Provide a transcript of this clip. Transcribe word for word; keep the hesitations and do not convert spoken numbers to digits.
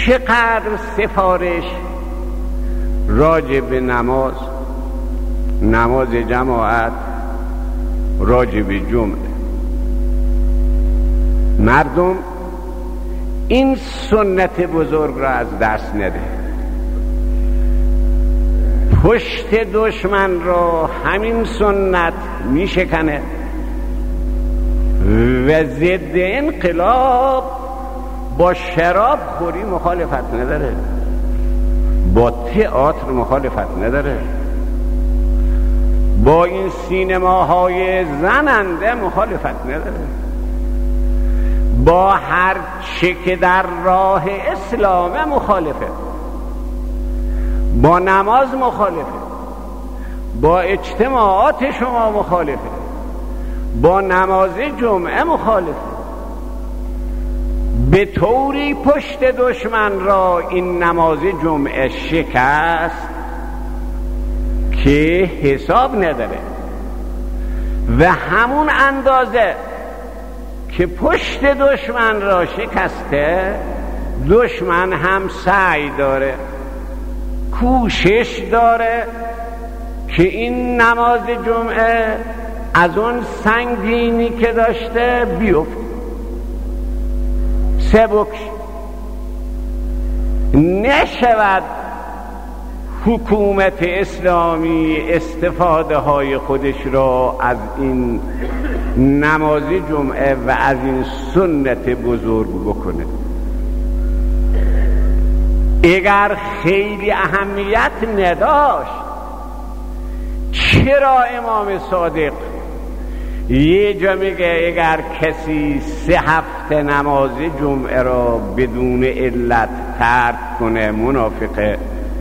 چقدر سفارش راجع به نماز، نماز جماعت، راجع به جمعه. مردم این سنت بزرگ را از دست نده. پشت دشمن را همین سنت می شکنه و ضد انقلاب با شراب خوری مخالفت نداره، با تئاتر مخالفت نداره، با این سینماهای زننده مخالفت نداره، با هر چه که در راه اسلام مخالفه، با نماز مخالفه، با اجتماعات شما مخالفه، با نماز جمعه مخالفه. به طوری پشت دشمن را این نماز جمعه شکست که حساب نداره و همون اندازه که پشت دشمن را شکسته، دشمن هم سعی داره، کوشش داره که این نماز جمعه از اون سنگینی که داشته بیفته، سبک نشود حکومت اسلامی استفاده های خودش را از این نماز جمعه و از این سنت بزرگ بکنه. اگر خیلی اهمیت نداشت، چرا امام صادق یه جا میگه اگر کسی سه هفته نماز جمعه را بدون علت ترک کنه منافقه؟